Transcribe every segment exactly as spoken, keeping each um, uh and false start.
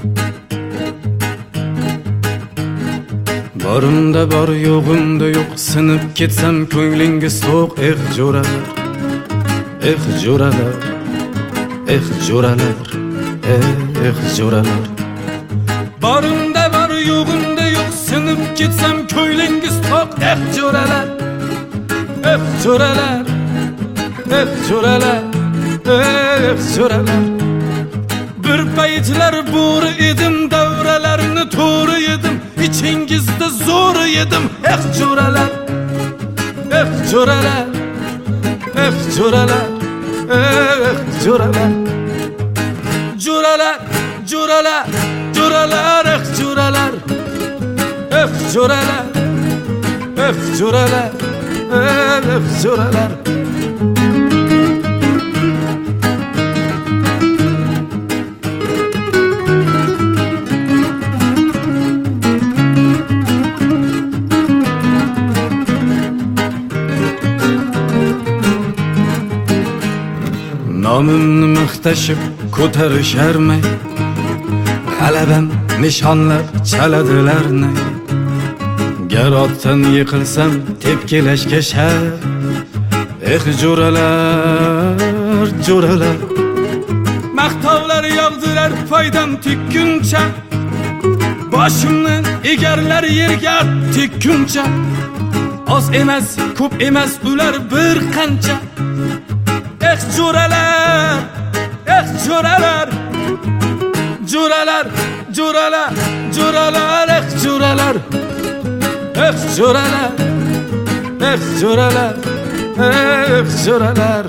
Borimda bor, yo'g'imda yo'q, sinib ketsam ko'nglingiz to'q. Eh jo'ralar, eh jo'ralar, eh jo'ralar, eh jo'ralar. Borimda bor, yo'g'imda yo'q, sinib ketsam ko'nglingiz to'q. Eh jo'ralar, eh jo'ralar, eh jo'ralar, eh jo'ralar. Bir paytlar bo'ri edim, davralarni to'g'ri yedim, ichingizda zo'r yedim. Eh jo'ralar, eh jo'ralar, eh jo'ralar, eh jo'ralar. Jo'ralar, jo'ralar, jo'ralar, eh jo'ralar, eh jo'ralar, eh jo'ralar, eh jo'ralar. Nomimni maqtashib ko'tarisharmi? G'alabam nishonlab chaladilarni. Gar otdan yiqilsam tepkilashga shart. Eh jo'ralar, jo'ralar. Maqtovlar yog'dilar foydam tikkuncha. Boshimni egarlar yerga tikkuncha. Oz emas, ko'p emas ular bir qancha. Eh jo'ralar, eh jo'ralar, jo'ralar, jo'ralar, jo'ralar, eh jo'ralar, eh jo'ralar, eh jo'ralar, eh jo'ralar.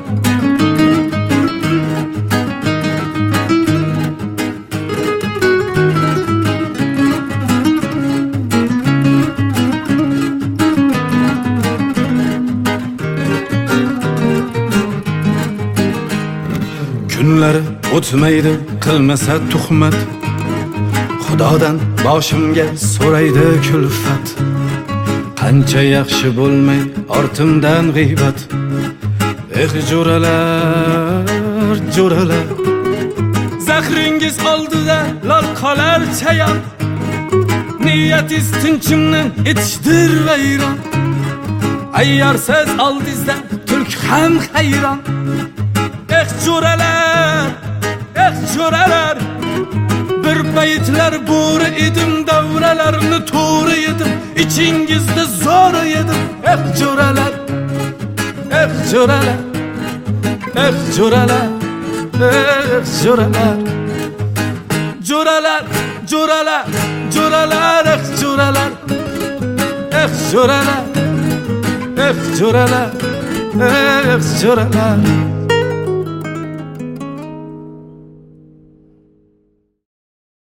Kunlari o'tmaydi qilmasa tuhmat, Xudodan boshimga so'raydi kulfat. Qancha yaxshi bo'lmay ortimdan g'iybat. Eh jo'ralar, jo'ralar. Zahringiz oldida lol qolar chayon. Niyatingiz tinchimni etishdir vayron. Ayyorsiz oldingizda tulk ham hayron. Eh jo'ralar, eh jo'ralar. Bir paytlar bo'ri edim, davralarni to'g'ri yedim, ichingizda zo'r yedim. Eh jo'ralar, eh jo'ralar, eh jo'ralar, eh jo'ralar. Jo'ralar, jo'ralar, jo'ralar, eh jo'ralar, eh jo'ralar, eh jo'ralar, eh jo'ralar.